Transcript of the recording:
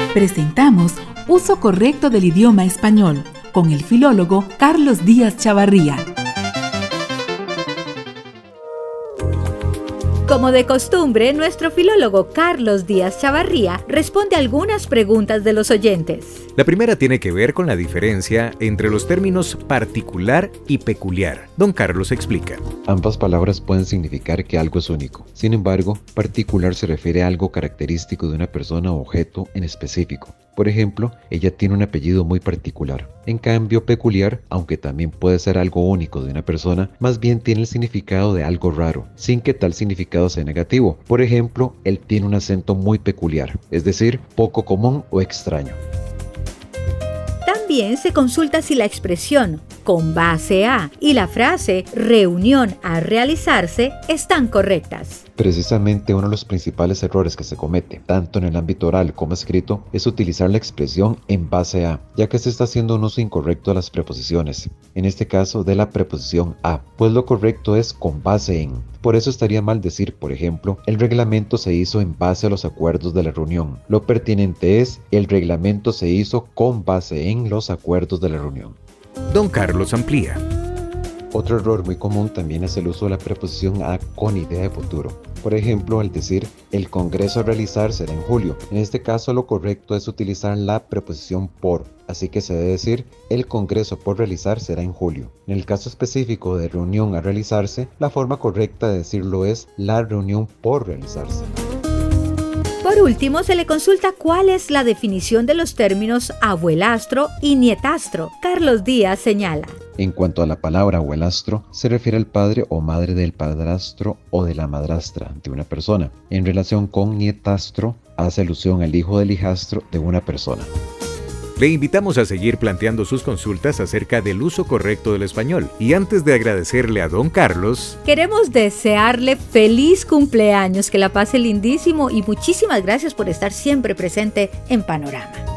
Presentamos Uso Correcto del Idioma Español con el filólogo Carlos Díaz Chavarría. Como de costumbre, nuestro filólogo Carlos Díaz Chavarría responde algunas preguntas de los oyentes. La primera tiene que ver con la diferencia entre los términos particular y peculiar. Don Carlos explica. Ambas palabras pueden significar que algo es único. Sin embargo, particular se refiere a algo característico de una persona o objeto en específico. Por ejemplo, ella tiene un apellido muy particular. En cambio, peculiar, aunque también puede ser algo único de una persona, más bien tiene el significado de algo raro, sin que tal significado sea negativo. Por ejemplo, él tiene un acento muy peculiar, es decir, poco común o extraño. También se consulta si la expresión con base a y la frase reunión a realizarse están correctas. Precisamente uno de los principales errores que se comete, tanto en el ámbito oral como escrito, es utilizar la expresión en base a, ya que se está haciendo un uso incorrecto de las preposiciones, en este caso de la preposición a, pues lo correcto es con base en. Por eso estaría mal decir, por ejemplo, el reglamento se hizo en base a los acuerdos de la reunión. Lo pertinente es, el reglamento se hizo con base en los acuerdos de la reunión. Don Carlos amplía. Otro error muy común también es el uso de la preposición a con idea de futuro. Por ejemplo, al decir el congreso a realizar será en julio. En este caso lo correcto es utilizar la preposición por, así que se debe decir el congreso por realizar será en julio. En el caso específico de reunión a realizarse, la forma correcta de decirlo es la reunión por realizarse. Por último, se le consulta cuál es la definición de los términos abuelastro y nietastro. Carlos Díaz señala. En cuanto a la palabra abuelastro, se refiere al padre o madre del padrastro o de la madrastra de una persona. En relación con nietastro, hace alusión al hijo del hijastro de una persona. Le invitamos a seguir planteando sus consultas acerca del uso correcto del español. Y antes de agradecerle a don Carlos, queremos desearle feliz cumpleaños, que la pase lindísimo y muchísimas gracias por estar siempre presente en Panorama.